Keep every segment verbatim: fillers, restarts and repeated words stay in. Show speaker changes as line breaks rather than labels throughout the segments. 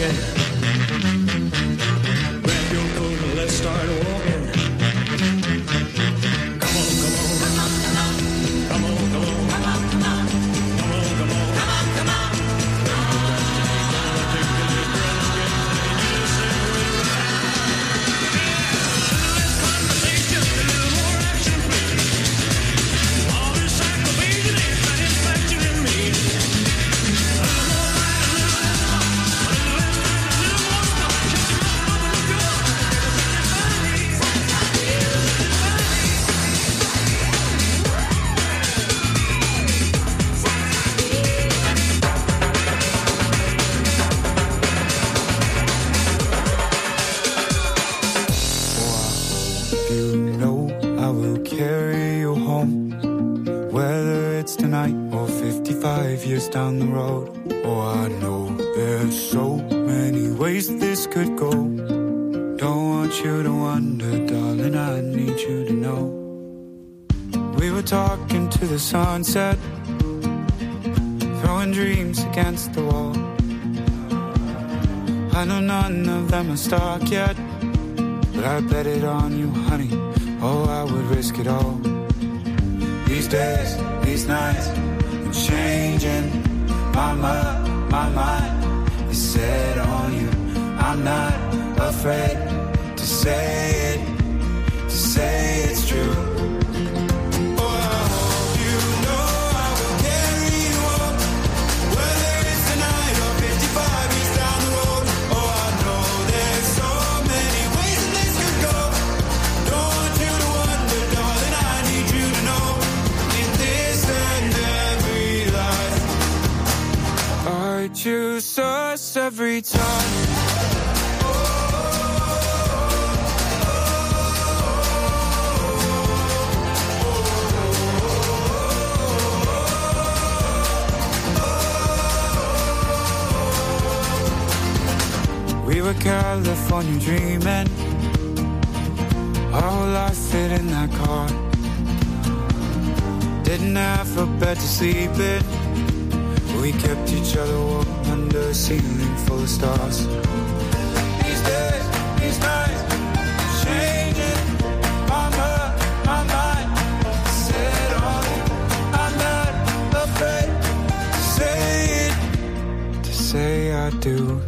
talking. Grab your coat and let's start walking. Come on, come on, come on, come on, come on, come on, come on, come on, come on, come on, come on.
Years down the road. Oh, I know there's so many ways this could go. Don't want you to wonder, darling, I need you to know. We were talking to the sunset, throwing dreams against the wall. I know none of them are stuck yet, but I bet it on you, honey. Oh, I would risk it all. These days, these nights, changing my mind, my mind is set on you. I'm not afraid to say it, to say it's true. Oh, I hope you know I will carry you up, whether it's tonight or fifty-five years down the road. Oh, I know there's so many ways that this could go. Don't want you to wonder, darling, I need you to know. In this and I choose us every time. We were California dreaming, our whole life fit in that car. Didn't have a bed to sleep in, we kept each other warm under a ceiling full of stars. These days, these nights, changing my mind, my mind. Set on it, I'm not afraid to say it, to say I do.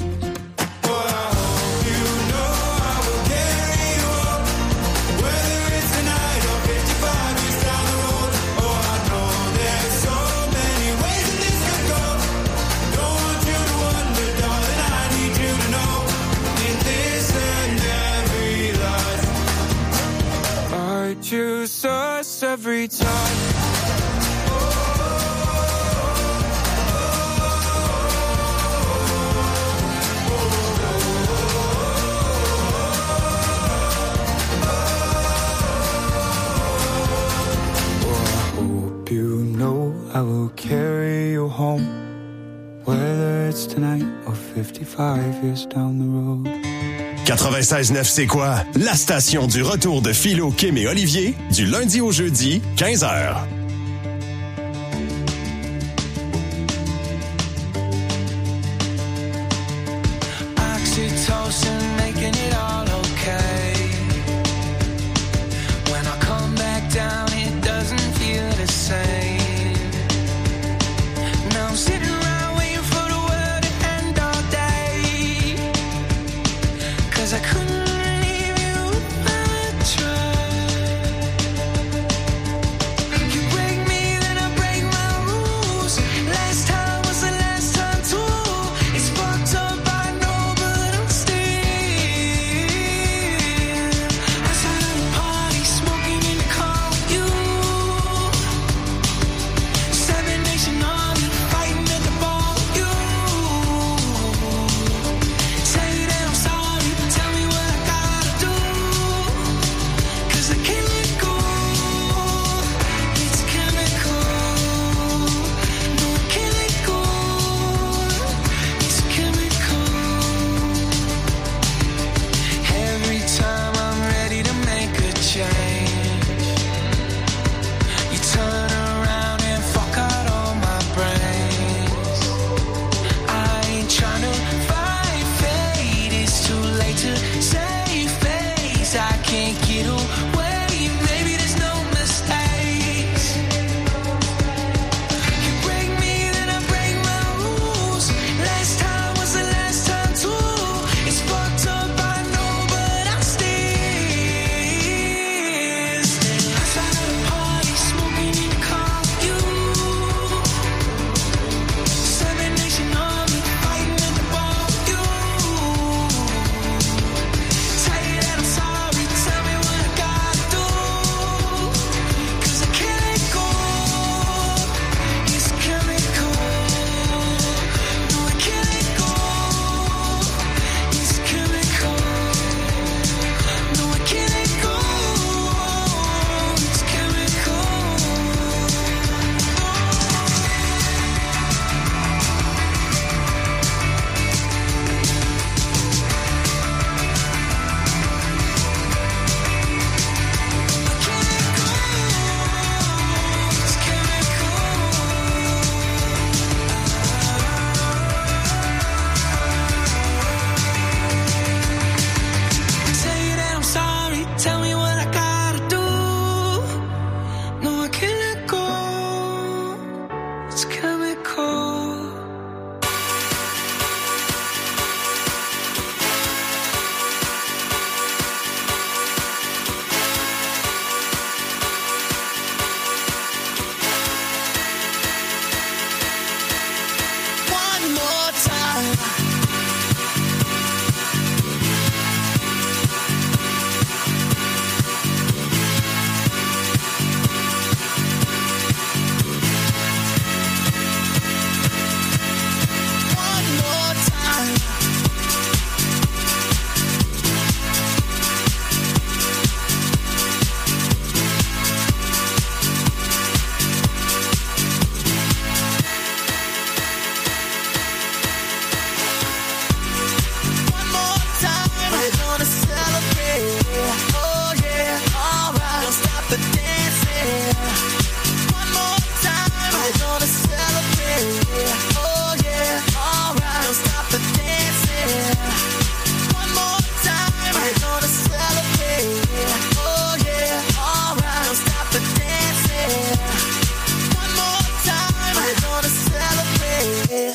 Choose us every time. I will carry you home, whether it's tonight or fifty-five years down the road.
quatre-vingt-seize neuf, c'est quoi? La station du retour de Philo, Kim et Olivier, du lundi au jeudi, quinze heures.
Last time was the last time too. It's fucked up, I know, but I'm still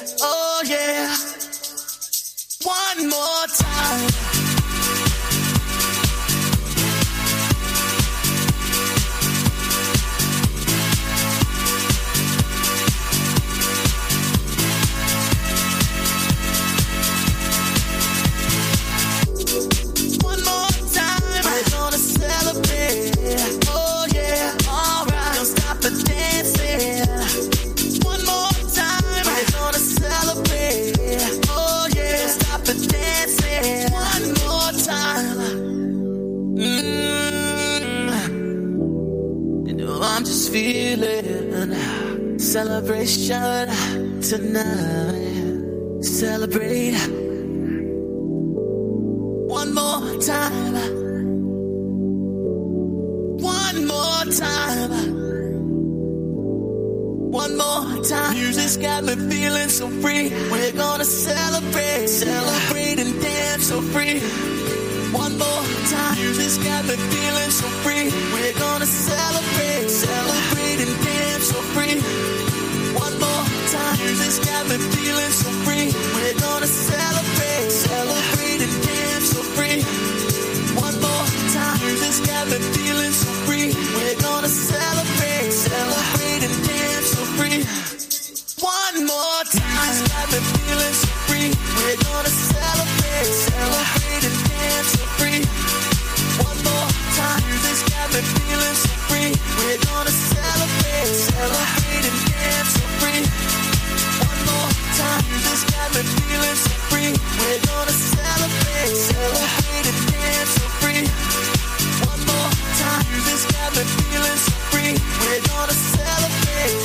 oh yeah. One more time. Feeling celebration tonight. Celebrate one more time. One more time. One more time. Music's got me feeling so free. We're gonna celebrate, celebrate and dance so free. One more time. Music's got me feeling so free. We're gonna celebrate, celebrate and dance so free. One more time. Music's got me feeling so free. We're gonna celebrate, celebrate and dance so free. One more time. Music's got me feeling so free. We're gonna celebrate, celebrate and dance so free. One more time. Music's got me feeling so free. We're gonna celebrate, celebrate and dance so free. One more time. Music's got me feeling so free. We're gonna celebrate, celebrate and dance so free. One more time. Music's got me feeling so free. We're gonna celebrate, celebrate and dance so free. One more time. Music's got me feeling so free. We're gonna celebrate.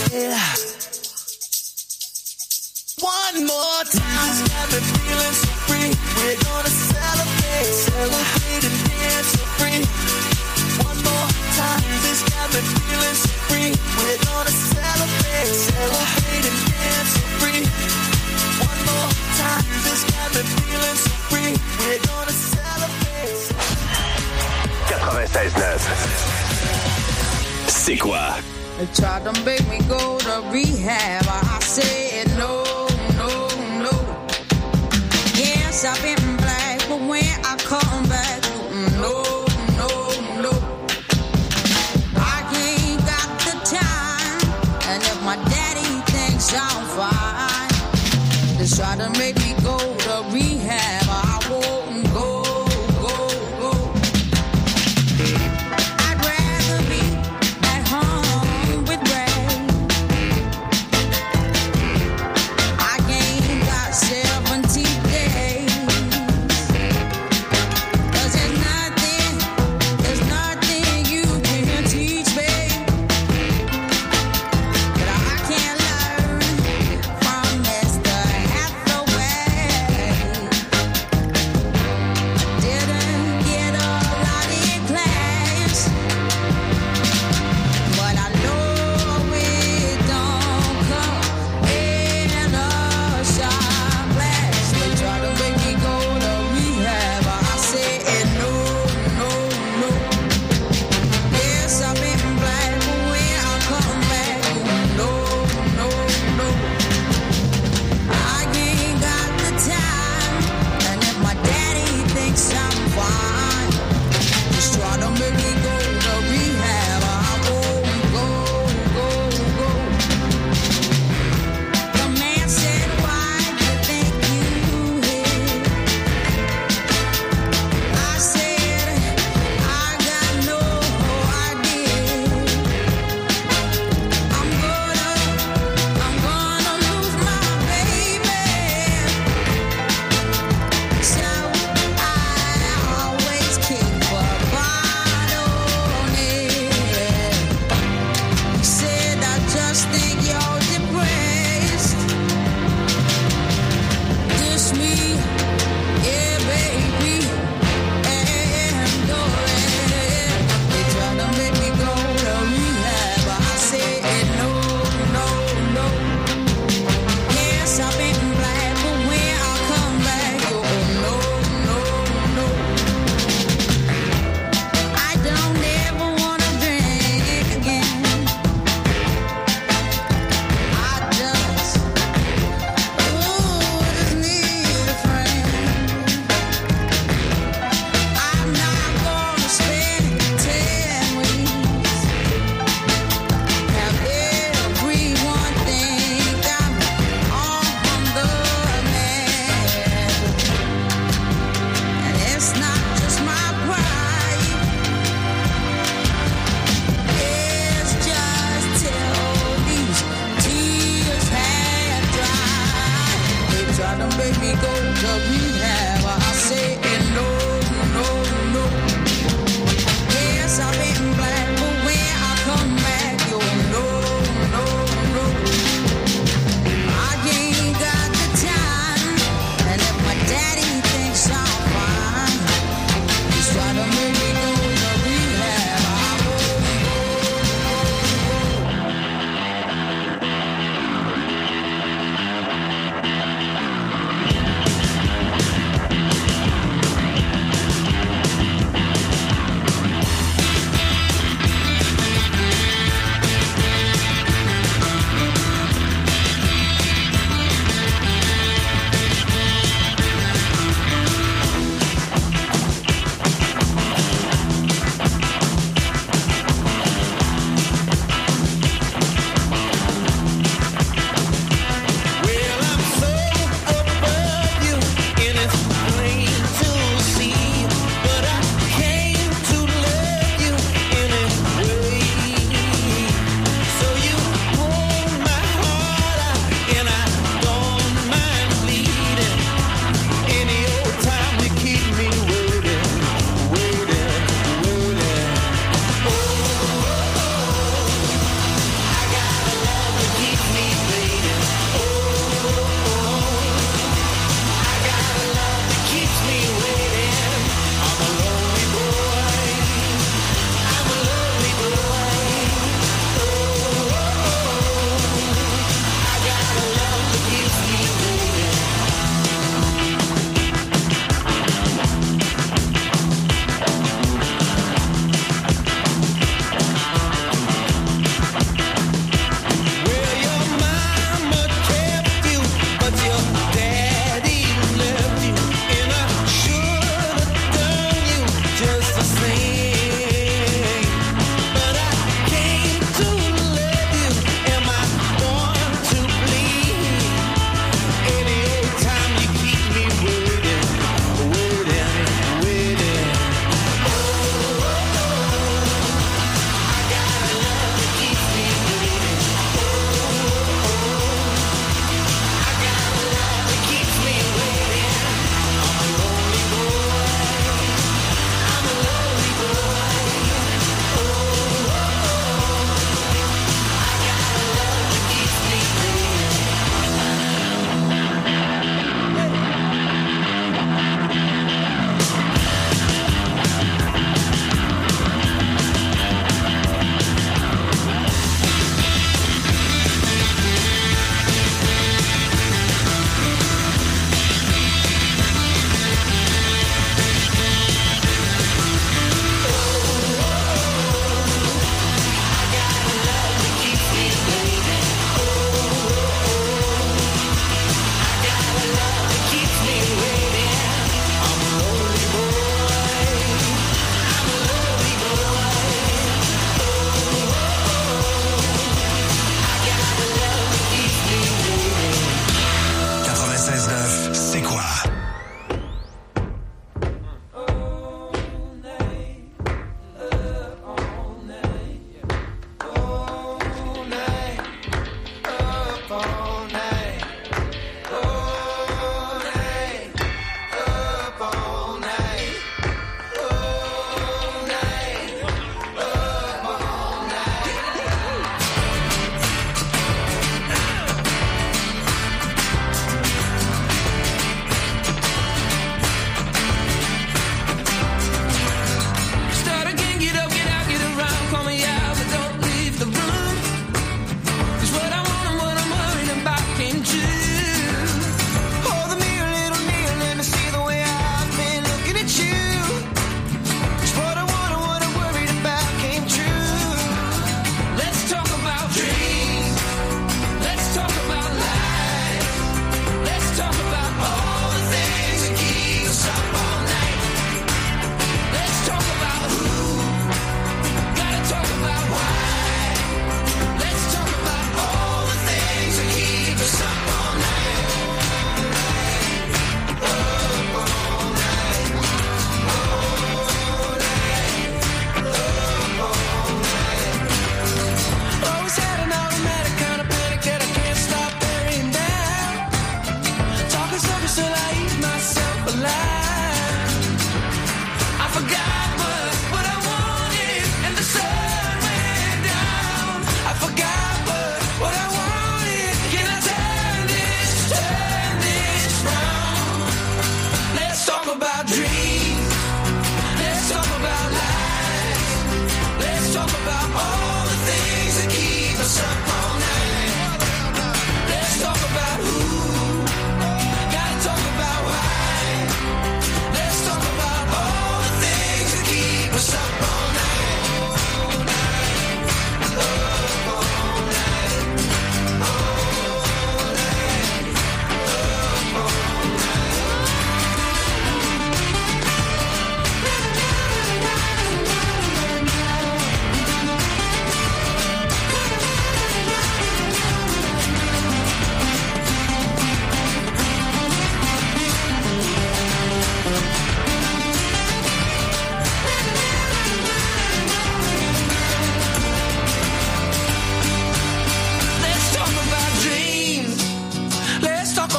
One more time. Music's got me feeling so free. We're gonna celebrate, celebrate and dance so free. One more time. Music's got me feeling so free. We're gonna celebrate, celebrate and dance so free. One more time. Music's got me feeling so free. We're gonna celebrate.
quatre-vingt-seize neuf. C'est quoi?
They tried to make me go to rehab. I said no, no, no. Yes, I've been black, but when I come back, no, no, no. I ain't got the time, and if my daddy thinks I'm fine, they try to make me go to rehab. I won't go, go, go. I'd rather be at home with Ray. I ain't got seventy days. 'Cause there's nothing, there's nothing you can teach me that I can't learn from Mister Hathaway. make me go to rehab. I say no, no, no. Yes, I've been black, but when I come back, you'll no, no, no. I ain't got the time, and if my daddy thinks I'm fine, he's trying to make me go to rehab. I won't go.
Well, I'm so above you, and it's plain to see. But I came to love you anyway. So you hold my heart out, and I don't mind bleeding. Any old time you keep me waiting, waiting, waiting. Oh, I got a love that keeps me waiting. Oh, I got a love that keeps me waiting. I'm a lonely boy. I'm a lonely boy. Oh, I got a love that keeps me waiting. Well, your mama kept you, but your daddy left you, and I should have done you just the same. But I came to love you, am I born to bleed? Any old time you keep me waiting, waiting, waiting. Oh, I got a love that keeps me waiting. Oh, I got a love that keeps me waiting. I'm a lonely boy. I'm a lonely boy. Oh, I got a love that keeps me waiting.
quatre-vingt-seize neuf, c'est quoi?
Oh,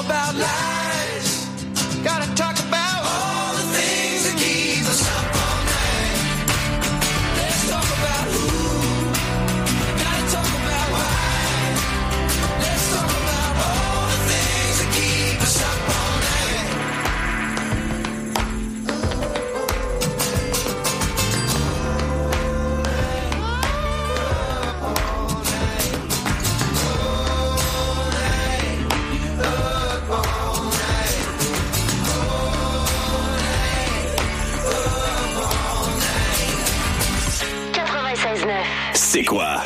about lies. Gotta talk about all the things that keep us up all night. Let's talk about who. Gotta talk about why. Let's talk about all the things that keep us up all night.
quatre-vingt-seize neuf.
C'est quoi?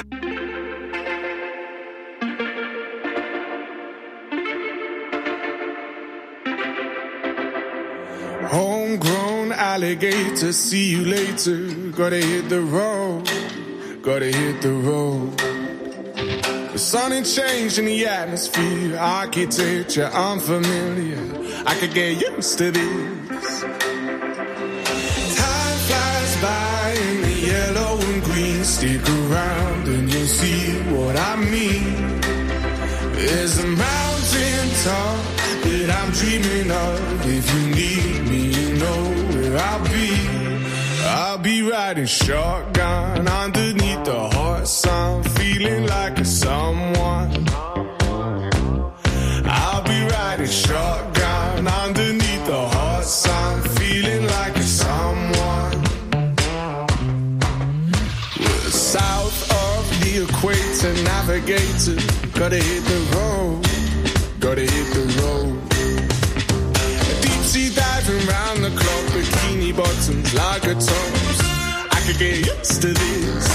Homegrown alligator, see you later. Gotta hit the road, gotta hit the road. The sun ain't changing the atmosphere, architecture unfamiliar. I could get used to this. Time flies by in the yellow and green. Stick around and you'll see what I mean. There's a mountain top that I'm dreaming of. If you need me, you know where I'll be. I'll be riding shotgun underneath the hot sun, feeling like a someone. I'll be riding shotgun underneath the hot sun, feeling like a someone. We're south of the equator, navigator. Gotta hit the road, gotta hit the road. Deep sea diving round the clock, bikini bottoms, lager tops. I could get used to this.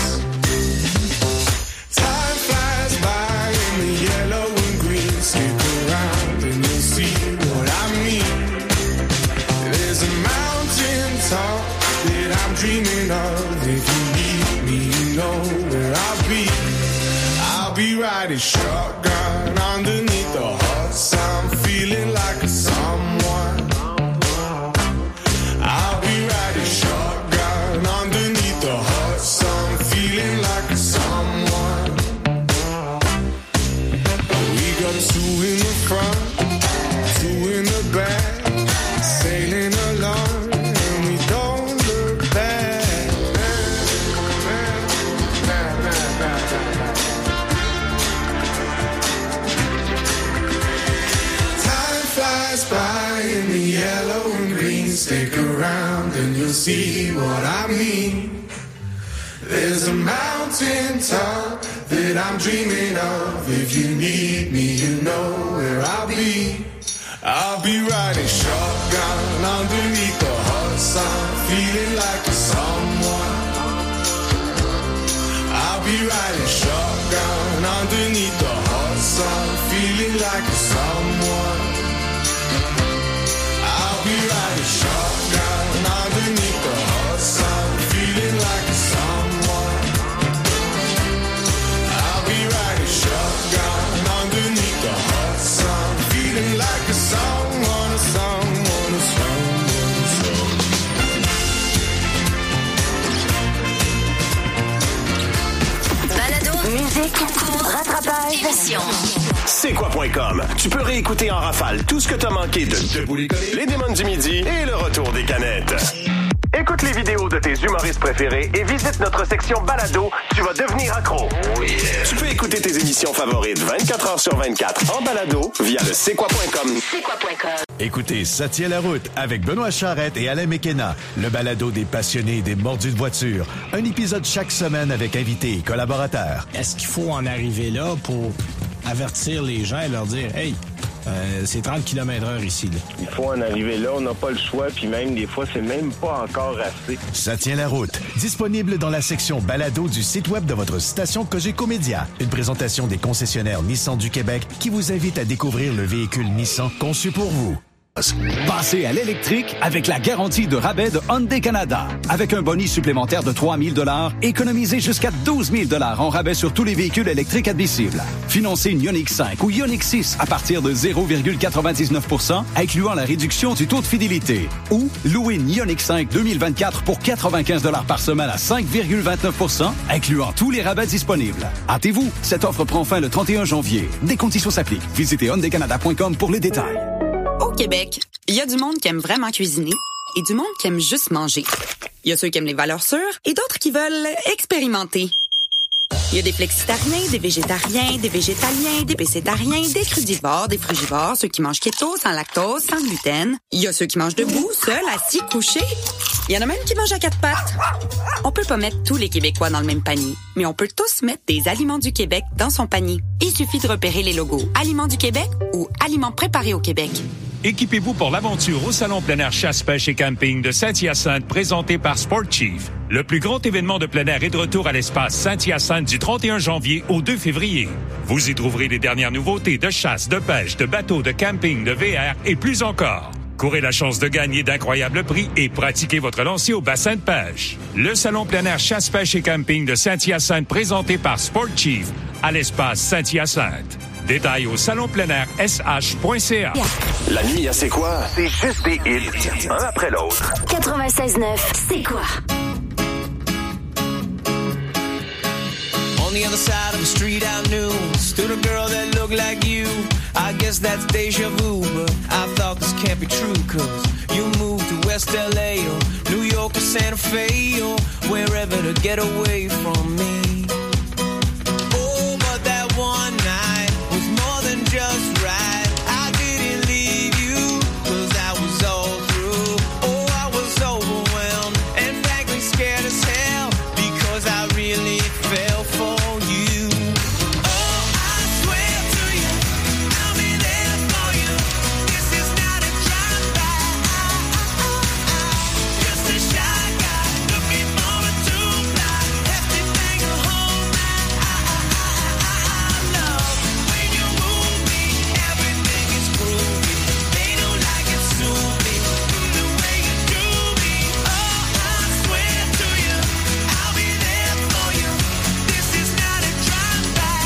Time flies by in the yellow and green. Stick around and you'll see what I mean. There's a mountain top that I'm dreaming of. If you need me, you know where I'll be. I'll be riding shotgun underneath the hot sun, feeling like a someone. I'll be riding shotgun underneath the hot sun, feeling like a someone. We got two in the front, two in the back, sailing along, and we don't look back. Flies by in the yellow and green. Stick around and you'll see what I mean. There's a mountain top that I'm dreaming of. If you need me, you know where I'll be. I'll be riding shotgun underneath the hot sun, feeling like a someone. I'll be riding shotgun underneath the hot sun, feeling like a someone. I'll be riding shotgun underneath the hot sun, feeling like a someone. I'll be riding shotgun underneath the hot sun, feeling like a someone, a someone, a someone, a someone.
Balado, musique, concours, rattrapage, émission.
C'est quoi point com. Tu peux réécouter en rafale tout ce que t'as manqué de Debout les collés, Les Démons du Midi et le retour des canettes. Écoute les vidéos de tes humoristes préférés et visite notre section balado. Tu vas devenir accro. Oh yeah. Tu peux écouter tes émissions favorites vingt-quatre heures sur vingt-quatre en balado via le c'est quoi point com.
C'est quoi point com.
Écoutez, ça tient la route avec Benoît Charrette et Alain Mekena, le balado des passionnés des mordus de voiture. Un épisode chaque semaine avec invités et collaborateurs.
Est-ce qu'il faut en arriver là pour avertir les gens et leur dire « Hey, euh, c'est trente kilomètres heure ici. » là.
Il faut en arriver là, on n'a pas le choix, puis même des fois, c'est même pas encore assez.
Ça tient la route. Disponible dans la section balado du site web de votre station Cogeco Média. Une présentation des concessionnaires Nissan du Québec qui vous invite à découvrir le véhicule Nissan conçu pour vous.
Passez à l'électrique avec la garantie de rabais de Hyundai Canada. Avec un bonus supplémentaire de trois mille dollars, économisez jusqu'à douze mille dollars en rabais sur tous les véhicules électriques admissibles. Financez une Ioniq cinq ou Ioniq six à partir de zéro virgule quatre-vingt-dix-neuf pour cent, incluant la réduction du taux de fidélité. Ou louez une Ioniq cinq deux mille vingt-quatre pour quatre-vingt-quinze dollars par semaine à cinq virgule vingt-neuf pour cent, incluant tous les rabais disponibles. Hâtez-vous, cette offre prend fin le trente et un janvier. Des conditions s'appliquent. Visitez hyundai canada point com pour les détails.
Au Québec, il y a du monde qui aime vraiment cuisiner et du monde qui aime juste manger. Il y a ceux qui aiment les valeurs sûres et d'autres qui veulent expérimenter. Il y a des flexitariens, des végétariens, des végétaliens, des pécétariens, des crudivores, des frugivores, ceux qui mangent keto, sans lactose, sans gluten. Il y a ceux qui mangent debout, seuls, assis, couchés. Il y en a même qui mangent à quatre pattes. On peut pas mettre tous les Québécois dans le même panier, mais on peut tous mettre des Aliments du Québec dans son panier. Il suffit de repérer les logos Aliments du Québec ou Aliments préparés au Québec.
Équipez-vous pour l'aventure au Salon plein air chasse, pêche et camping de Saint-Hyacinthe présenté par Sport Chief. Le plus grand événement de plein air est de retour à l'espace Saint-Hyacinthe du trente et un janvier au deux février. Vous y trouverez les dernières nouveautés de chasse, de pêche, de bateaux, de camping, de V R et plus encore. Courez la chance de gagner d'incroyables prix et pratiquez votre lancer au bassin de pêche. Le Salon plein air chasse, pêche et camping de Saint-Hyacinthe présenté par Sport Chief à l'espace Saint-Hyacinthe. Détails au salon plein air s h point c a.
La nuit à C'est quoi? C'est juste des hits, un après l'autre.
quatre-vingt-seize neuf, C'est quoi?
On the other side of the street I knew stood a girl that looked like you. I guess that's deja vu, but I thought this can't be true, cause you moved to West L A or New York or Santa Fe or wherever to get away from me. Oh, but that one night was more than just right. I didn't leave you, cause I was all through. Oh, I was overwhelmed and frankly scared as hell, because I really fell for you. Oh, I swear to you, I'll be there for you. This is not a drive-by. Just a shy guy looking for a two-ply. Hefty thing to hold my love. When you move me, everything is groovy. They don't like it, sue me. The way you do me. Oh, I swear to you, I'll be there for you. This is not a drive-by.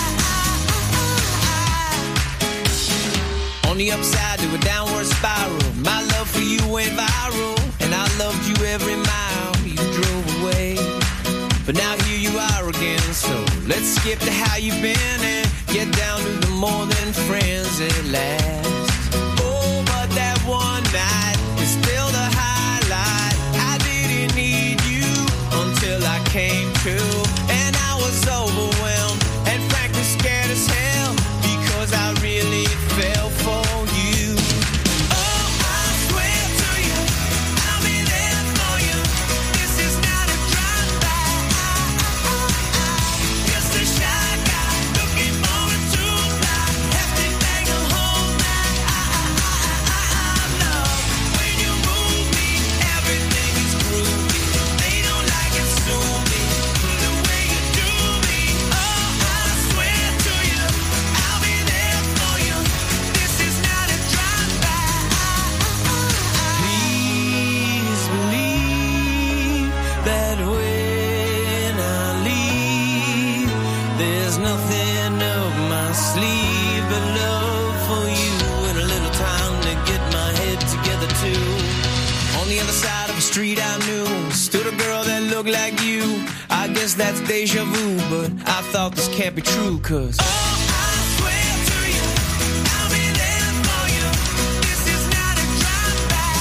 On the upside to a downward spiral, my love for you went viral, and I loved you every mile you drove away. But now here you are again, so let's skip to how you've been and get down to the more than friends at last. Oh, but that one night is still the highlight. I didn't need you until I came to, and I was overwhelmed and frankly scared as hell, because I really fell for you. Oh, I swear to you, I'll be there for you. This is not a drive-by. Just a shy guy looking for a two-ply. Hefty thing to hold my love. When you move me, everything is groovy. They don't like it, sue me. The way you do me. Oh, I swear to you, I'll be there for you. This is not a drive-by. Please believe that when I leave, there's nothing up my sleeve but love for you and a little time to get my head together too. On the other side of the street I knew stood a girl that looked like you. I guess that's deja vu, but I thought this can't be true, cause oh, I swear to you, I'll be there for you. This is not a drive-by.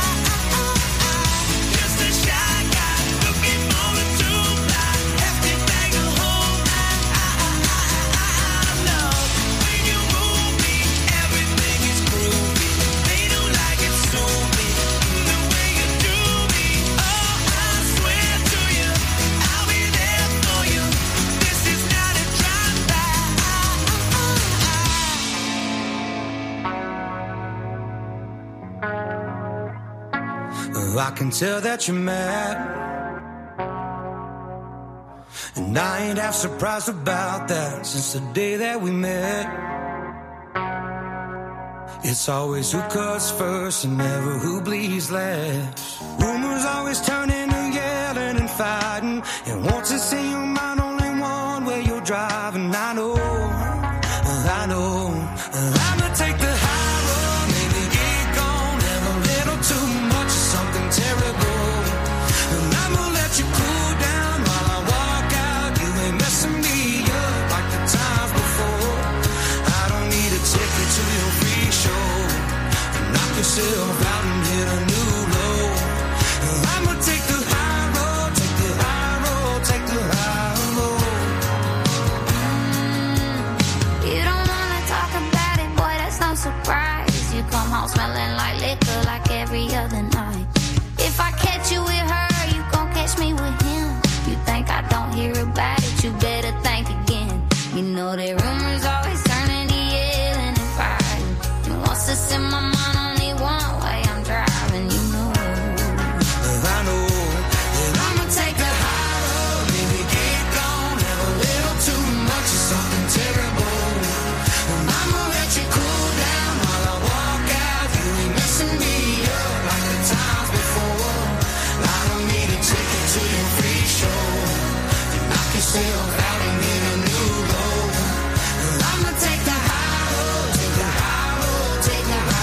Just a shy guy looking for a two-ply. Hefty thing to hold my love. When you move me, everything is groovy. They don't like it, sue me. The way you do me. Oh, I swear to you, I'll be there for you. This is not a drive-by.
I can tell that you're mad, and I ain't half surprised about that. Since the day that we met, It's always who cuts first and never who bleeds last. Rumors always turn into yelling and fighting. And once it's in your mind, only one way you're driving. I know, I know, I'ma take the high road, maybe get gone, have a little too much of something terrible. And I'ma let you cool down while I walk out. You ain't messing me up like the times before. I don't need a ticket to your free show. Knock yourself out and hit a new low. I'ma take the high road, take the high road, take the high road.
You don't wanna talk about it, boy, that's no surprise. You come home smelling like liquor like every other night. If I catch you with her, you gon' catch me with him. You think I don't hear about it, you better think again. You know that rumors always turn into yelling and fighting. And once it's in my mind, only one way I'm driving, you know.
I know that I'ma take the high road, maybe get gone, have a little too much of something terrible. And I'ma let you cool down while I walk out. You ain't messing me up like the times before. I don't need a ticket to your free show. You knock yourself out and hit a new low. And I'ma take the high road, take the high road, take the high road.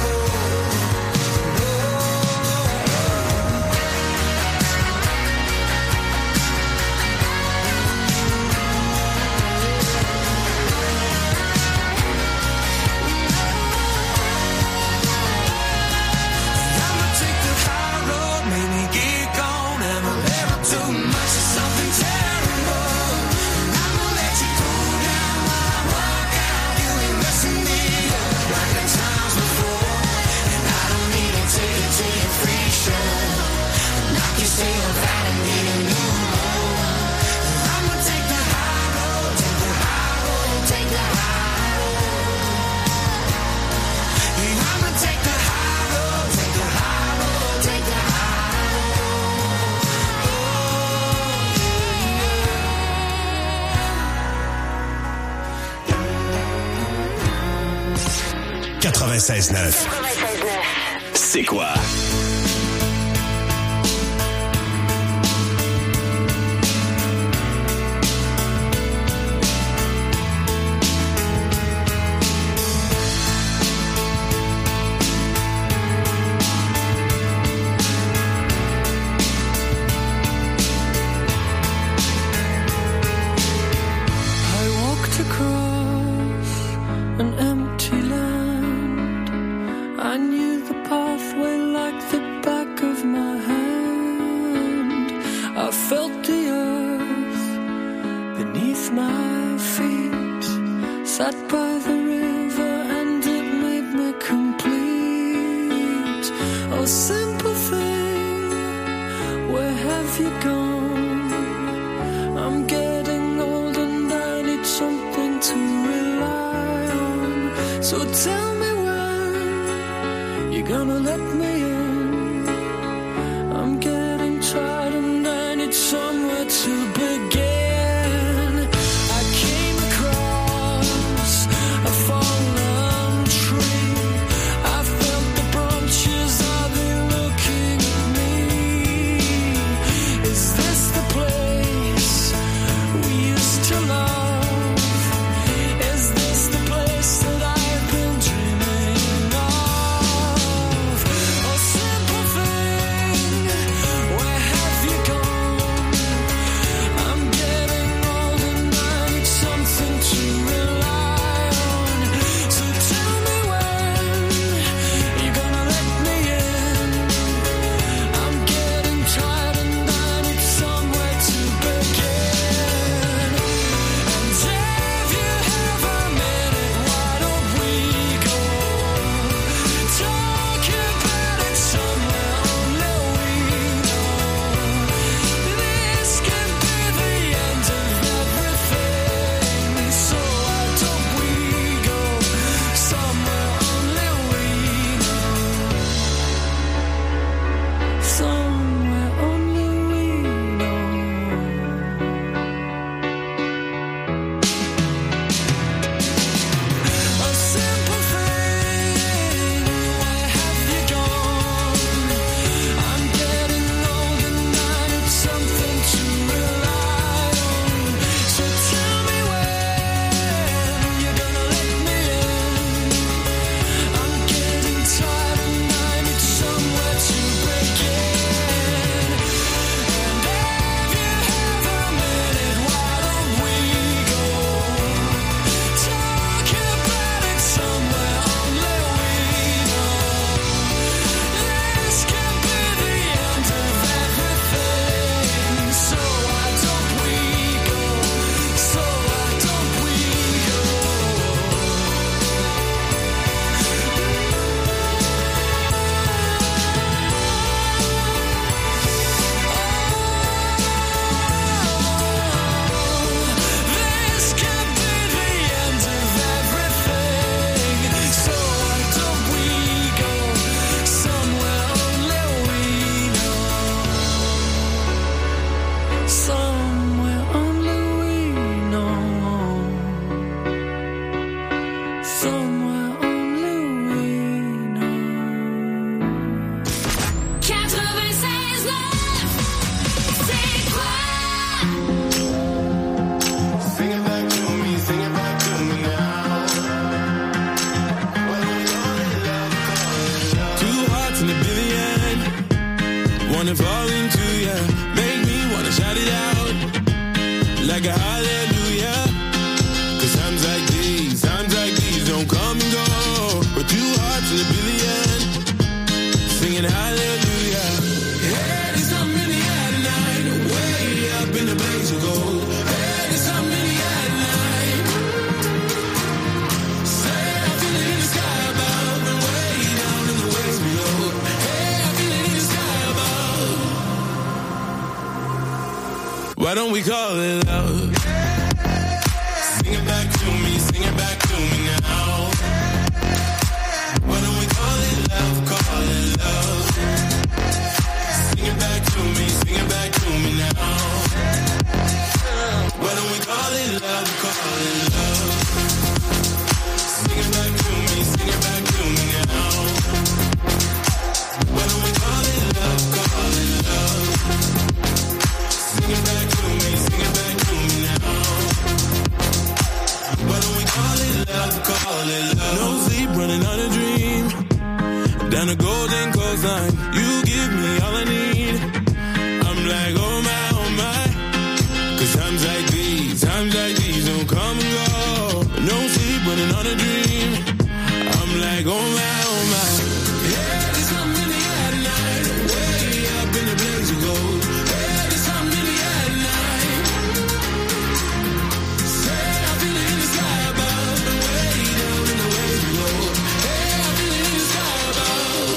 I'ma take the high road, maybe get gone, have a little too much of something terrible. And I'ma let you cool down while I walk out. You ain't messing me up like the times before. And I don't need a ticket to your free show. Knock yourself out and hit a new low. I'ma take the high road, take the high road, take the high road. Yeah, I'ma take the high road, take the high road, take the high
quatre-vingt-seize neuf. C'est quoi?
I walked across an empty land. I knew the pathway like the back of my hand. I felt the earth beneath my feet. Sat by the river and it made me complete. Oh, simple thing, where have you gone? I'm getting old and I need something to rely on. So tell me when you're gonna let me in. I'm getting tired and I need somewhere to begin. I came across a fallen tree. I felt the branches, are they looking at me? Is this the place we used to love? Is this the place that I've been dreaming of? Oh, simple thing, where have you gone?
wanna fall into ya. Make me wanna shout it out like a hallelujah. Cause times like these, times like these don't come and go. But two hearts in a billion, singing hallelujah. Hey, there's something in the air tonight, way up in the blaze of gold. Hey, there's something in the air tonight. Say I feel it in the sky above and way down in the waves below. Hey, I feel it in the sky above. Why don't we call it love? Sing it back to me, sing it back to me now. Why don't we call it love, call it love. Sing it back to me, sing it back to me now. Why don't we call it love, call it love. Sing it back to me, sing it back to me now. Why don't we call it love, call it love. Sing it back to me, sing it back to me now. Why don't we call it love, call it love. No sleep, running on a dream. Down the golden coastline, you give me all I need. I'm like, oh my, oh my. Cause times like these, times like these don't come and go. No sleep, running on a dream. I'm like, oh my, oh my. Yeah, there's something in the air tonight, way up in the blaze of gold. Yeah, there's something in the air tonight. Say I feel it in the sky above and way down in the waves below. Hey, I feel it in the sky above.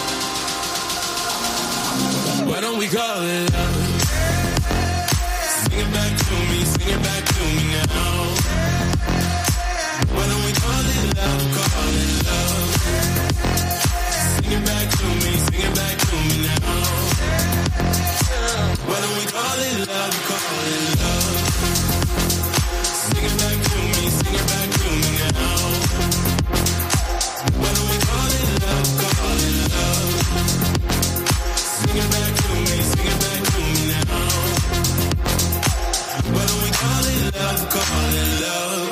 Why don't we call it love? Sing it back to me, sing it back to me now. Why don't we call it love, call it love. Sing it back to me, sing it back to me now. Why don't we call it love, call it love. Sing it back to me, sing it back to me now. Why don't we call it love, call it love. Sing it back to me, sing it back to me now. Why don't we call it love, call it love.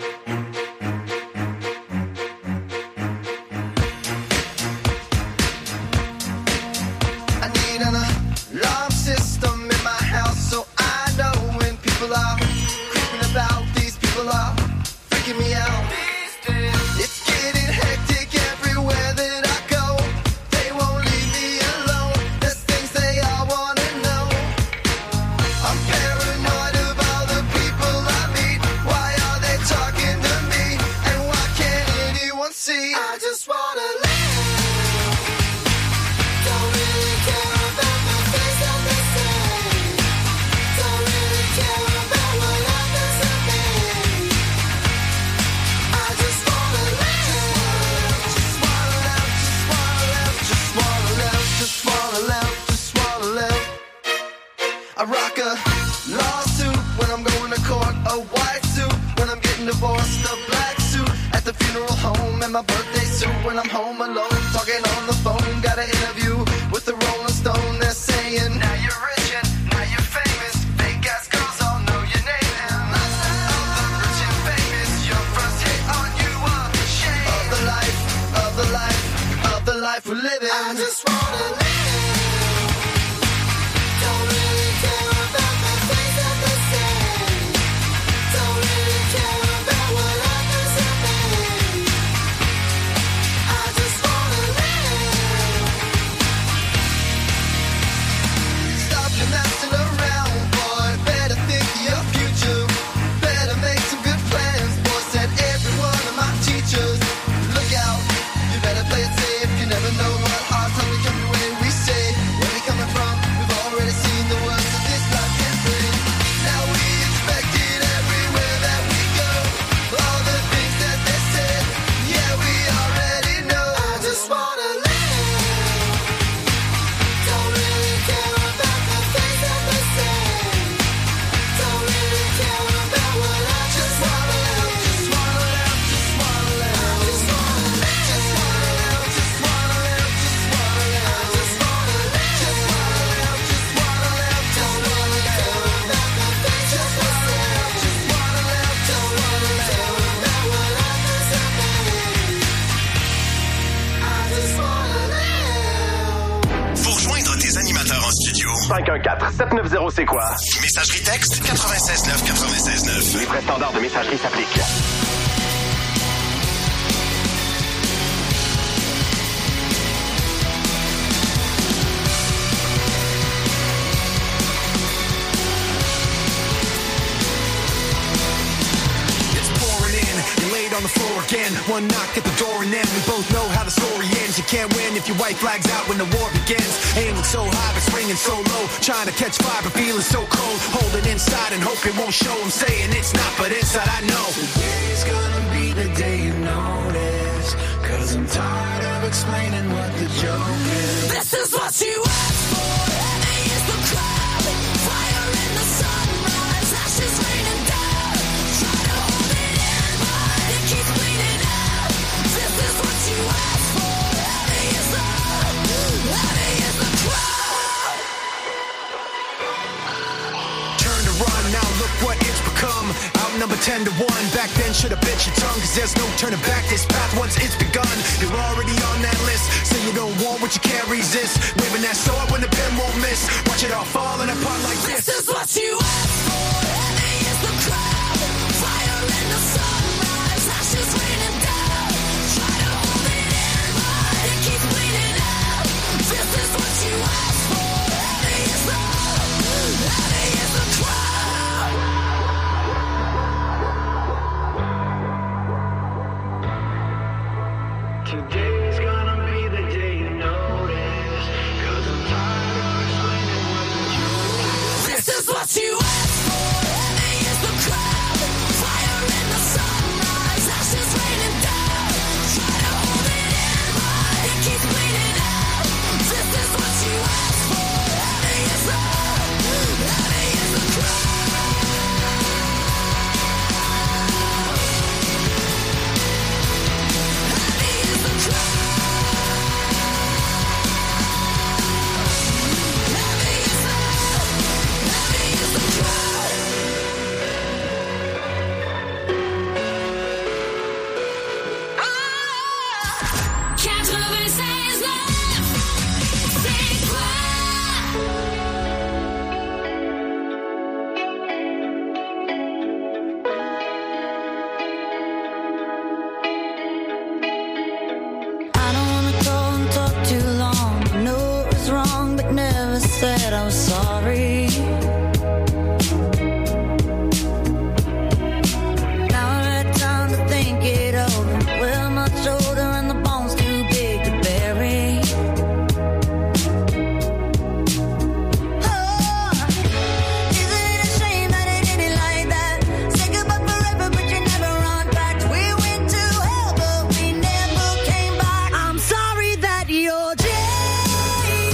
I need an alarm system in my house so I know when people are creeping about. These people are freaking me out. It's getting hectic everywhere that I go. They won't leave me alone. There's things they all wanna know. I'm paranoid of all the people I meet. Why are they talking to me? And why can't anyone see? I just wanna live. Don't really care about the things that they say. Don't really care about what happens to me. I just wanna live. Just wanna live, just wanna live, just wanna live, just wanna live, just wanna live. I rock a lawsuit when I'm going to court, a white suit when I'm getting divorced, a black suit at the funeral home, and my birthday suit when I'm home alone, talking on the phone. Got an interview with the Rolling Stone. They're saying, now you're rich and now you're famous. Fake ass girls all know your name. And of the rich and famous, your first hit on you are shame of the life, of the life, of the life we're living. I just wanna live. Don't really care about the things that they say. Don't really care about what happens to me. I just wanna live. Stop your messing around, boy. Better think of your future. Better make some good plans, boy. Said every one of my teachers. Look out, you better play it safe. You never know what hard times will come your way. We
cinq un quatre sept neuf zéro c'est quoi?
Messagerie texte quatre-vingt-seize neuf quatre-vingt-seize neuf.
Les frais standards de messagerie s'appliquent.
On the floor again, one knock at the door and then we both know how the story ends. You can't win if your white flag's out when the war begins. Aiming so high but swinging so low, trying to catch fire but feeling so cold. Holding inside and hope it won't show. I'm saying it's not, but inside I know today's gonna be the day you notice. Cause I'm tired of explaining what the joke is.
This is what you asked for. Heavy is the crowd, fire in the sunrise, ashes raining down. Try to hold it in, but it keeps bleeding out. This is what you asked for. Heavy is the, heavy is the crowd.
Turn to run, now look what it's become. Outnumber ten to one. Back then should've bit your tongue, cause there's no turning back. This path once it's begun, you're already on that list. Say you don't want what you can't resist. Waving that sword when the pen won't miss. Watch it all falling apart like this.
This is what you asked for. Heavy is the crowd, fire in the sunrise, ashes raining down. Try to hold it in, but it keeps bleeding out. This is what you asked for. Heavy is the, heavy is the crowd.
Today's gonna be the day you notice. Cause I'm tired of explaining what the joke is.
This is what you asked for. Heavy is the crowd, fire in the sunrise, ashes raining down. Try to hold it in, but it keeps bleeding out. This is what you asked for. Heavy is the, heavy is the crowd. Heavy is the crowd. Heavy is the, heavy is the crowd. quatre-vingt-seize neuf, c'est quoi?
I don't wanna go and talk too long. I know it was wrong, but never said I was sorry. Now I've had time to think it over. Well, much older and the bones too big to bury. Oh, isn't it a shame that it ended like that? Say goodbye forever, but you never run back. We went to hell, but we never came back. I'm sorry that you're jaded.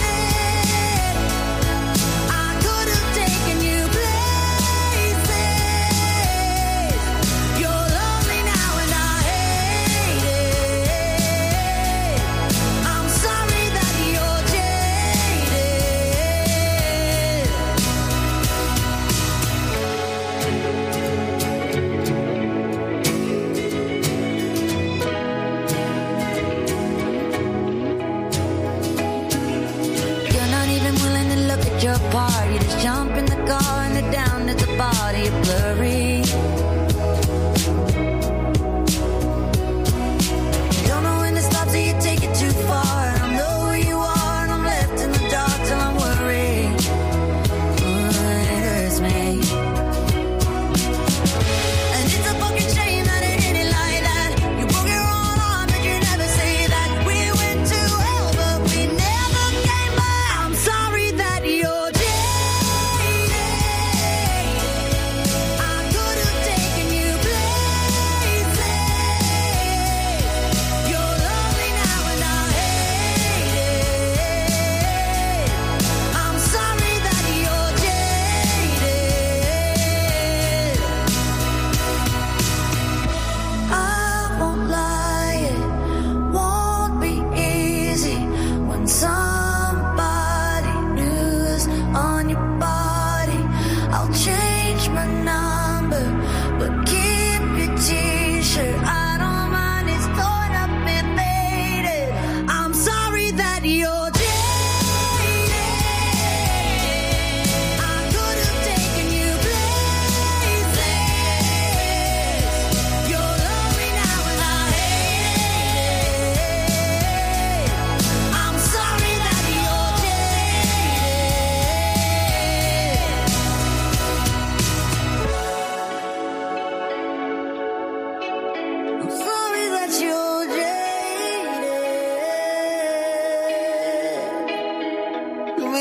I could have taken you places. You're lonely now and I hate it. I'm sorry that you're jaded. You're not even willing to look at your part. You just jump in the car and head down to the body. You're blurry. You don't know when to stop, so you take it too far. And I know who you are, and I'm left in the dark till I'm worried. Oh, it hurts me. And it's a fucking shame that it ended like that. You broke your own arm, but you never say that. We went to hell, but we never came back. I'm sorry that you're jaded. I could have taken you places. You're lonely now and I hate it. I'm sorry that you're jaded. I won't lie, it won't be easy when somebody new's on your body. I'll change my number, but keep your t-shirt. I don't mind, it's torn up and faded. I'm sorry that you're jaded.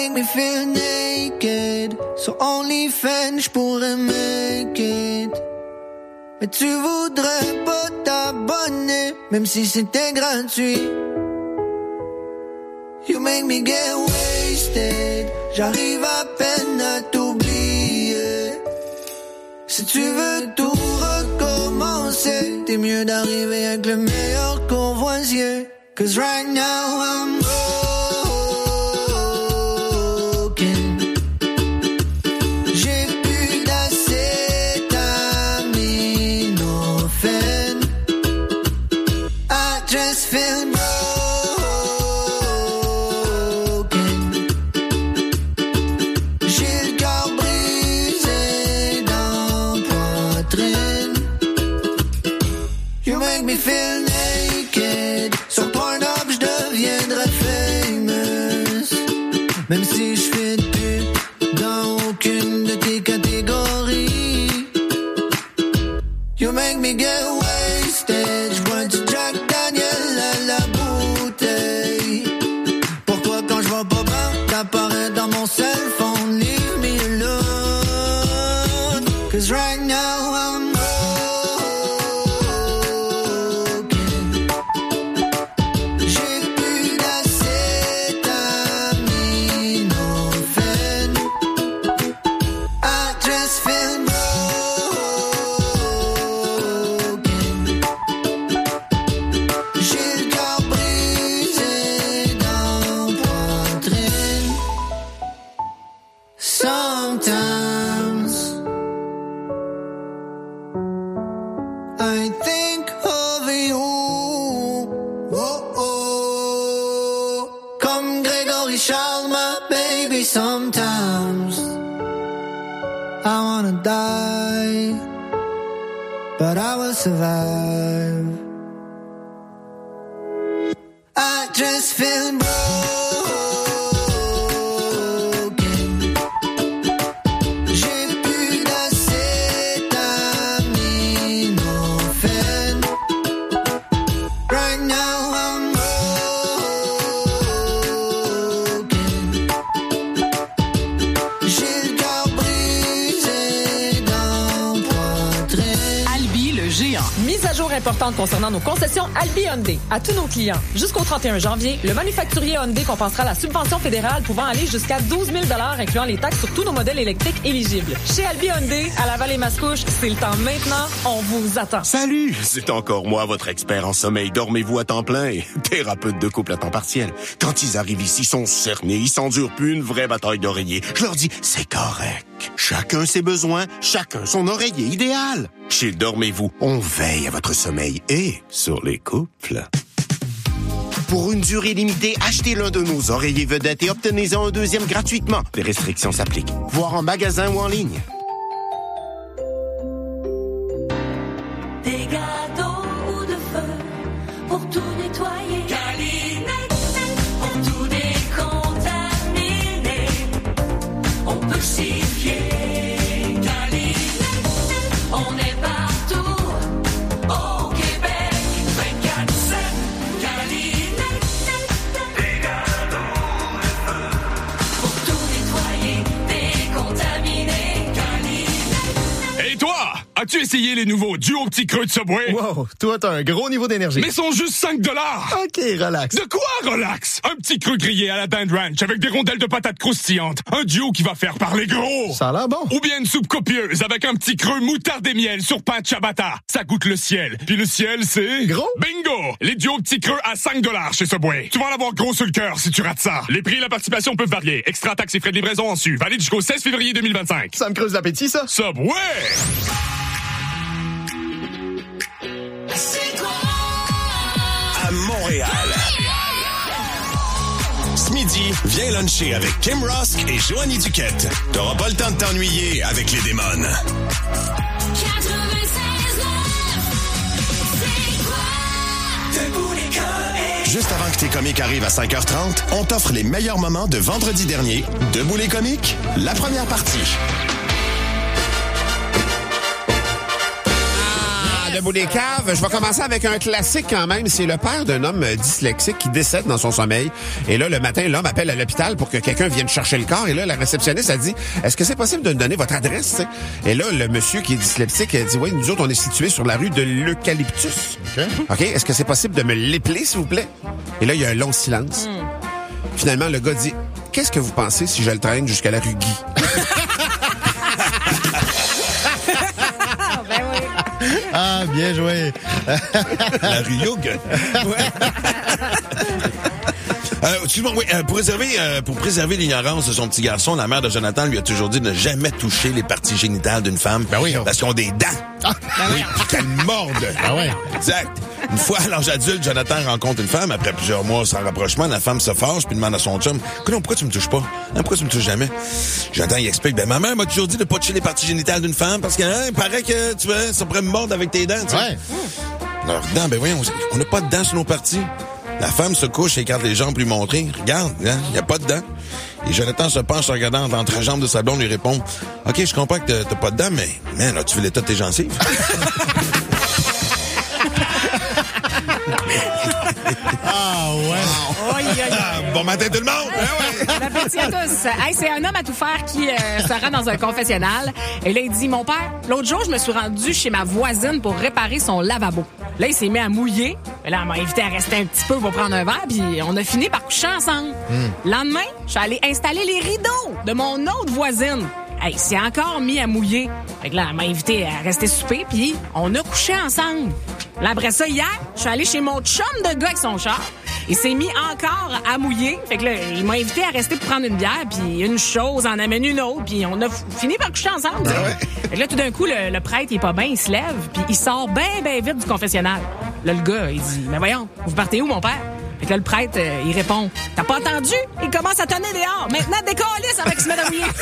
make me feel naked. So OnlyFans, j'pourrais make it. Mais tu voudrais pas t'abonner, même si c'était gratuit. You make me get wasted. J'arrive à peine à t'oublier. Si tu veux tout recommencer, t'es mieux d'arriver avec le meilleur courvoisier. Cause right now I'm broken. J'ai plus d'acétaminophène. I just feel broken. J'ai le cœur brisé dans la poitrine. You make me feel naked. Sur Pornhub, je deviendrai famous. Même si je fais plus dans aucune de tes catégories. You make me get wasted. J'bois du Jack Daniel à la bouteille. Pourquoi quand je vais pas bien, t'apparais dans mon cell phone. Leave me alone. Cause right now I'm I think of you. Whoa, oh. Comme Grégory Charles, my baby, sometimes I wanna die, but I will survive. I just feel broken.
Mise à jour importante concernant nos concessions Albi Hyundai. À tous nos clients, jusqu'au trente et un janvier, le manufacturier Hyundai compensera la subvention fédérale pouvant aller jusqu'à douze mille dollars incluant les taxes sur tous nos modèles électriques éligibles. Chez Albi Hyundai, à la Vallée-Mascouche, c'est le temps maintenant. On vous attend.
Salut, c'est encore moi, votre expert en sommeil. Dormez-vous à temps plein et thérapeute de couple à temps partiel. Quand ils arrivent ici, ils sont cernés, ils s'endurent plus une vraie bataille d'oreiller. Je leur dis, c'est correct. Chacun ses besoins, chacun son oreiller idéal. Chez Dormez-vous, on veille à votre sommeil et sur les couples. Pour une durée limitée, achetez l'un de nos oreillers vedettes et obtenez-en un deuxième gratuitement. Les restrictions s'appliquent. Voir en magasin ou en ligne.
Des gâteaux ou de feu pour tout nettoyer. Calinette, pour tout décontaminer. On peut s'y fier. Calinette, on est partout au Québec. vingt-quatre sept. Calinette, des gâteaux de feu pour tout nettoyer, décontaminer. Calinette.
Et toi? As-tu essayé les nouveaux duos petits creux de Subway?
Wow, toi t'as un gros niveau d'énergie.
Mais sont juste cinq dollars!
Ok, relax.
De quoi relax? Un petit creux grillé à la dinde ranch avec des rondelles de patates croustillantes. Un duo qui va faire parler gros.
Ça a l'air bon.
Ou bien une soupe copieuse avec un petit creux moutarde et miel sur pain de ciabatta. Ça goûte le ciel. Puis le ciel, c'est...
Gros?
Bingo! Les duos petits creux à cinq dollars chez Subway. Tu vas en avoir gros sur le cœur si tu rates ça. Les prix et la participation peuvent varier. Extra taxes et frais de livraison en su. Valide jusqu'au seize février deux mille vingt-cinq.
Ça me creuse l'appétit, ça.
Subway!
À Montréal. Ce midi, viens luncher avec Kim Rusk et Joanie Duquette. T'auras pas le temps de t'ennuyer avec les démons. Juste avant que tes comiques arrivent à cinq heures trente, on t'offre les meilleurs moments de vendredi dernier. Debout les comiques, la première partie.
debout des caves. Je vais commencer avec un classique quand même. C'est le père d'un homme dyslexique qui décède dans son sommeil. Et là, le matin, l'homme appelle à l'hôpital pour que quelqu'un vienne chercher le corps. Et là, la réceptionniste a dit, est-ce que c'est possible de me donner votre adresse? T'sais? Et là, le monsieur qui est dyslexique a dit, oui, nous autres, on est situés sur la rue de l'Eucalyptus. OK. OK. Est-ce que c'est possible de me l'épeler, s'il vous plaît? Et là, il y a un long silence. Mm. Finalement, le gars dit, qu'est-ce que vous pensez si je le traîne jusqu'à la rue Guy?
Ben oui.
Ah, bien joué.
La rue Youg. Ouais. Euh, excuse-moi, oui, euh, pour préserver, euh, pour préserver l'ignorance de son petit garçon, la mère de Jonathan lui a toujours dit de ne jamais toucher les parties génitales d'une femme.
Ben oui.
Parce qu'ils ont des dents. Ah, ben oui. Puis qu'elles mordent.
Ah ouais.
Exact. Une fois à l'âge adulte, Jonathan rencontre une femme. Après plusieurs mois sans rapprochement, la femme se fâche puis demande à son chum, « Pourquoi tu me touches pas? Hein, pourquoi tu me touches jamais? » Jonathan, il explique, « Ben, ma mère m'a toujours dit de pas toucher les parties génitales d'une femme parce que, hein, il paraît que, tu vois, ça pourrait me mordre avec tes dents, tu sais. Ouais. Alors, dents, ben voyons, on n'a pas de dents sur nos parties. La femme se couche et écarte les jambes pour lui montrer. Regarde, il hein, n'y a pas de dents. Et Jonathan se penche en regardant entre la jambe de sa blonde, lui répond, « OK, je comprends que t'as pas de dents, mais, man, as-tu vu l'état de tes gencives? »
Ah ouais.
Wow. Oïe, oïe, oïe.
Bon matin tout le monde. Ouais, ouais.
Bon appétit à tous. Hey, c'est un homme à tout faire qui euh, se rend dans un confessionnal. Et là, il dit, mon père, l'autre jour, je me suis rendu chez ma voisine pour réparer son lavabo. Là, il s'est mis à mouiller. Et là, elle m'a invité à rester un petit peu pour prendre un verre. Puis on a fini par coucher ensemble. Mm. Lendemain, je suis allée installer les rideaux de mon autre voisine. Hey, il s'est encore mis à mouiller. Fait que là, elle m'a invité à rester souper, puis on a couché ensemble. Là, après ça, hier, je suis allée chez mon chum de gars avec son char. Il s'est mis encore à mouiller. Fait que là, il m'a invité à rester pour prendre une bière, puis une chose en amène une autre, puis on a f- fini par coucher ensemble. Ah ouais. Fait que là, tout d'un coup, le, le prêtre, il est pas bien, il se lève, puis il sort bien, bien vite du confessionnal. Là, le gars, il dit, mais voyons, vous partez où, mon père? Fait que là, le prêtre, euh, il répond, t'as pas entendu? Il commence à tonner dehors. Maintenant, décalisse avec ce madame mouiller.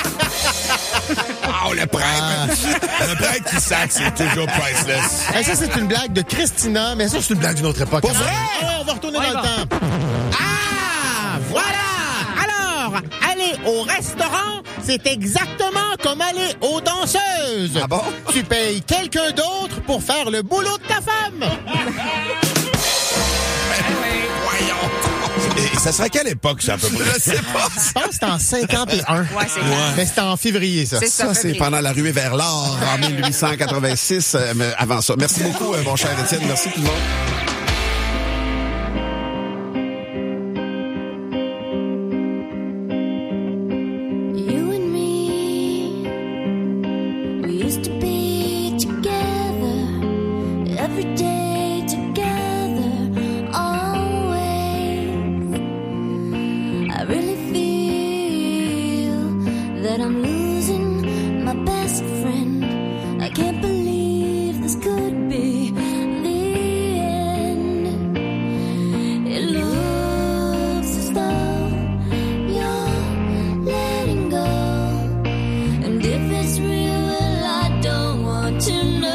Oh, le prêtre. Ah. Le prêtre qui sac, c'est toujours priceless.
Hey, ça, c'est une blague de Christina, mais ça, c'est une blague d'une autre époque.
Pour vrai?
Ah, on va retourner
ouais,
dans
bon.
le temps.
Ah, voilà! Alors, aller au restaurant, c'est exactement comme aller aux danseuses.
Ah bon?
Tu payes quelqu'un d'autre pour faire le boulot de ta femme.
Et ça serait à quelle époque, ça, à peu près?
Je sais pas. Je pense que c'était en cinquante et un.
Ouais, c'est
ouais.
Mais c'était en février, ça.
C'est ça,
Ça, c'est pendant la ruée vers l'or en dix-huit cent quatre-vingt-six. Euh, mais avant ça. Merci beaucoup, euh, mon cher Étienne. Merci tout le monde.
You and me, we used to be together every day together, always. I really feel that I'm losing my best friend. I can't believe this could be the end. It looks as though you're letting go. And if it's real, well, I don't want to know.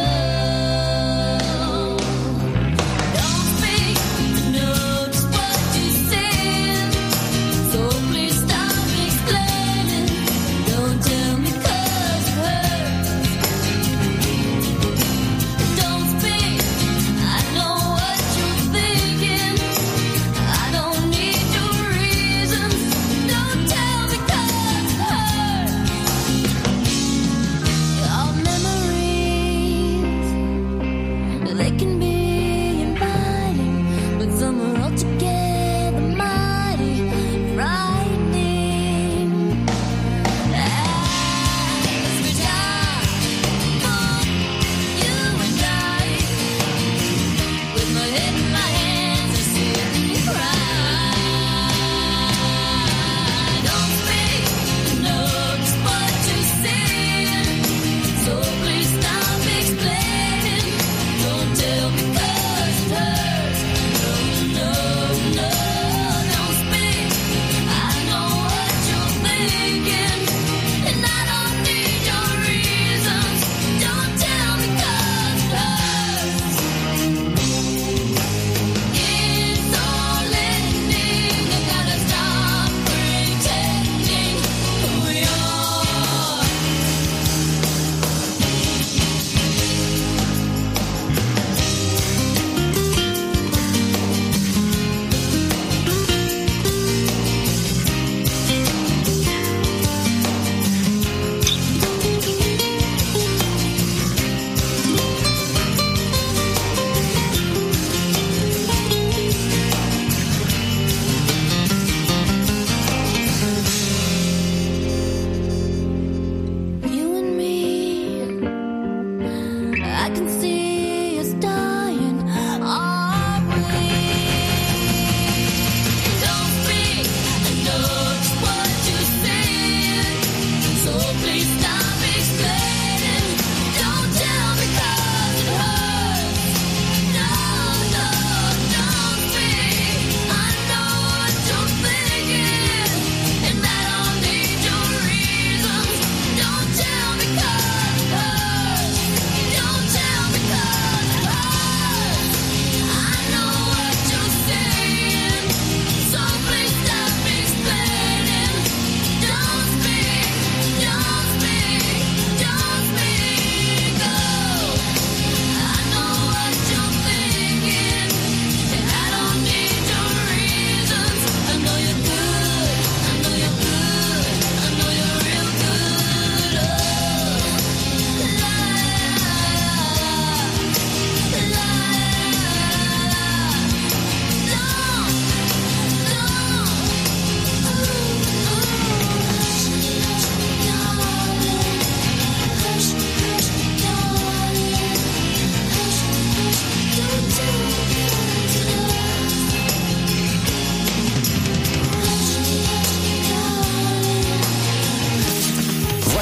Don't speak to know just what you said. So please stop explaining. Don't tell me 'cause it hurts. Don't speak, I know what you're thinking. I don't need your reason.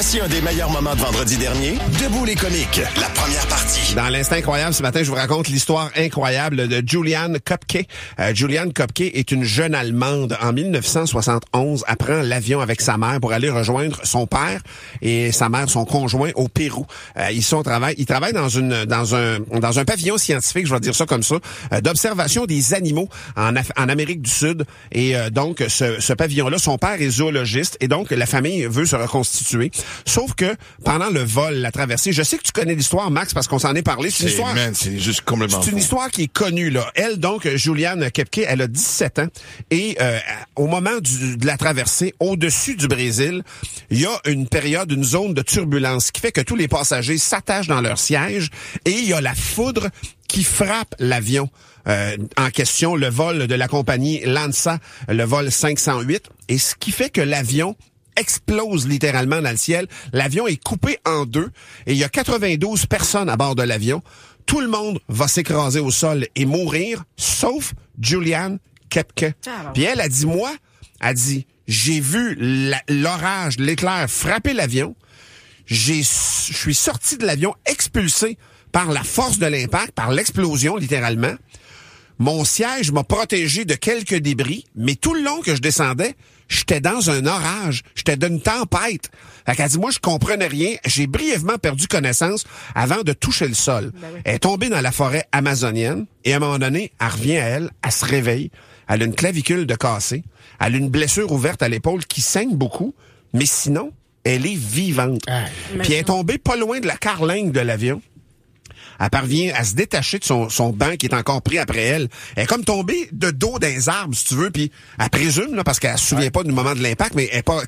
Voici un des meilleurs moments de vendredi dernier. Debout les comiques, la première partie.
Dans l'instant incroyable, ce matin, je vous raconte l'histoire incroyable de Juliane Köpke. Euh, Juliane Köpke est une jeune Allemande. En mille neuf cent soixante et onze, elle prend l'avion avec sa mère pour aller rejoindre son père et sa mère, son conjoint, au Pérou. Euh, ils sont au travail. Ils travaillent dans une dans un dans un pavillon scientifique, je vais dire ça comme ça, euh, d'observation des animaux en, Af- en Amérique du Sud. Et euh, donc, ce, ce pavillon-là, son père est zoologiste et donc la famille veut se reconstituer. Sauf que pendant le vol, la traversée, je sais que tu connais l'histoire, Max, parce qu'on s'en est parlé. C'est une histoire.
Man, c'est juste complètement.
C'est une
fou.
histoire qui est connue là. Elle donc, Juliane Köpke, elle a dix-sept ans et euh, au moment du, de la traversée, au-dessus du Brésil, il y a une période, une zone de turbulence qui fait que tous les passagers s'attachent dans leur siège et il y a la foudre qui frappe l'avion euh, en question, le vol de la compagnie Lanza, le vol cinq cent huit, et ce qui fait que l'avion explose littéralement dans le ciel. L'avion est coupé en deux et il y a quatre-vingt-douze personnes à bord de l'avion. Tout le monde va s'écraser au sol et mourir, sauf Juliane Köpke. Puis elle a dit, moi, elle dit, j'ai vu la, l'orage, l'éclair frapper l'avion. J'ai, je suis sorti de l'avion expulsé par la force de l'impact, par l'explosion, littéralement. Mon siège m'a protégé de quelques débris, mais tout le long que je descendais, j'étais dans un orage, j'étais dans une tempête. Fait qu'elle dit, moi, je comprenais rien. J'ai brièvement perdu connaissance avant de toucher le sol. Ben oui. Elle est tombée dans la forêt amazonienne et à un moment donné, elle revient à elle, elle se réveille, elle a une clavicule de cassée, elle a une blessure ouverte à l'épaule qui saigne beaucoup, mais sinon, elle est vivante. Ah, puis elle est tombée pas loin de la carlingue de l'avion. Elle parvient à se détacher de son, son banc qui est encore pris après elle. Elle est comme tombée de dos dans les arbres, si tu veux, puis elle présume, là, parce qu'elle se souvient ouais. pas du moment de l'impact, mais elle est pas